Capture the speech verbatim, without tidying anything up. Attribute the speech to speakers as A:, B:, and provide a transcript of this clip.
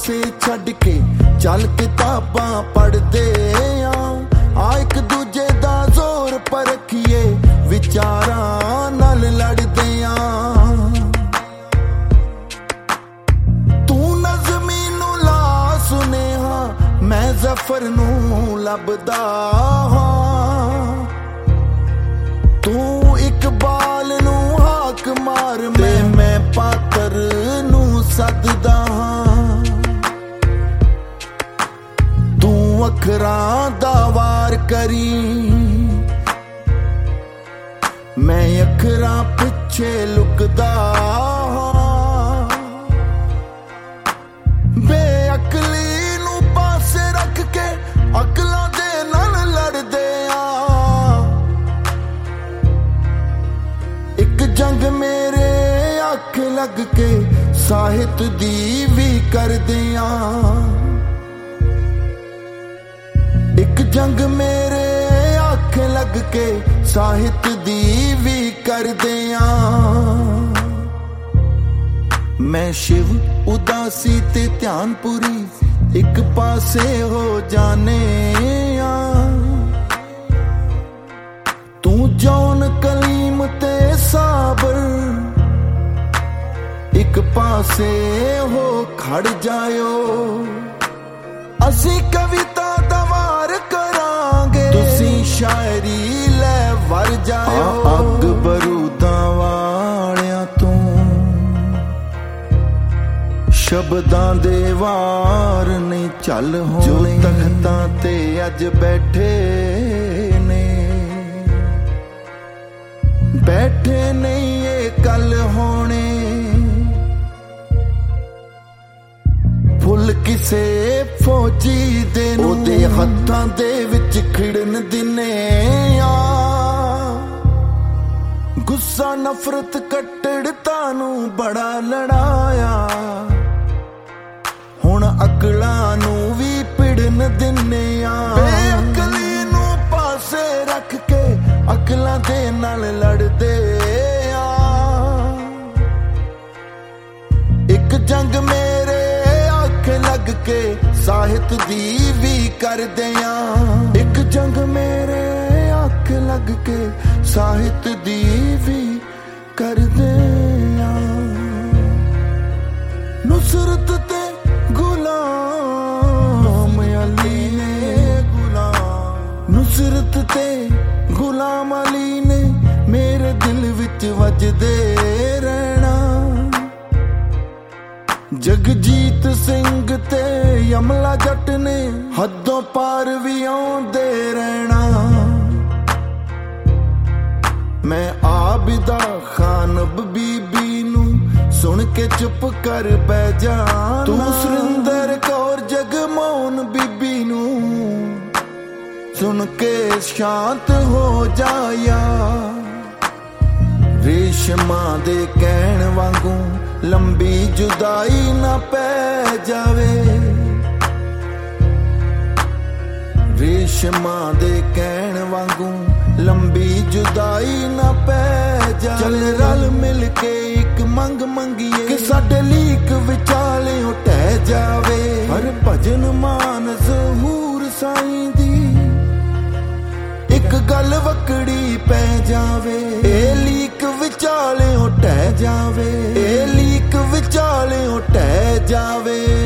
A: पासे छड़ के चल किताबां पढ़दे आ एक दूजे दा जोर परखिए विचारां नाल लड़दे आ तू नज़मी नू ला सुनेहा मैं ज़फर नू लभदा तू इकबाल नू हाक मार मैं मैं पातर नू सददा तू अखरां दा वार करी मैं अखरां पिछे लुकदा बेअकली नू पासे रख के अकलां दे नाल लड़दे आ एक जंग मेरे अख लग के साहित दी भी करदे आ एक जंग मेरे अख लग के साहित दी भी करदे आ मैं शिव उदासी ते ध्यान पूरी एक पासे हो जाने आ तू जौन कलीम ते साबर एक पासे हो खड़ जायो असी कविता दा वार करांगे तुसी शायरी ले वर जायो अग बरूदां वालियां तू शब्दां दे वार नहीं चल होने जो तख्तां ते अज बैठे ने बैठे नहीं ये कल होने फुल किसे फौजी दे ओदे हत्थां दे विच खिड़न दिने आ गुस्सा नफरत कट्टड़ता नू बड़ा लड़ाया हुण अकलां नू भी पिड़न दिने आ बेअकली नू पासे रख के अकलां दे नाल लड़दे आ एक जंग मेरे लग के साहित दी भी करदे आ एक जंग मेरे अख लग के साहित दी भी करदे आ नुसरत ते गुलाम अली ने गुलाम नुसरत ते गुलाम अली ने मेरे दिल विच वजदे रहना जगजीत सिंह ते यमला जट ने हदों पार भी आउंदे रहना मैं आबिदा खानब बीबी नू सुन के चुप कर बै जाना तू सुरिंदर कौर जगमोहन बीबी नू सुन के शांत हो जाया रेशमा दे कहण वांगू लंबी जुदाई ना पै जावे रेशमा दे कहण वांगू लंबी जुदाई ना पै जावे चल रल मिल के एक मंग मंगीए कि साडे लीक विचाले टह जावे हर भजन मान ज़हूर साईं दी एक गल वकड़ी पै जावे ए लीक विचाले टह जावे ए लीक विचाले टह जावे।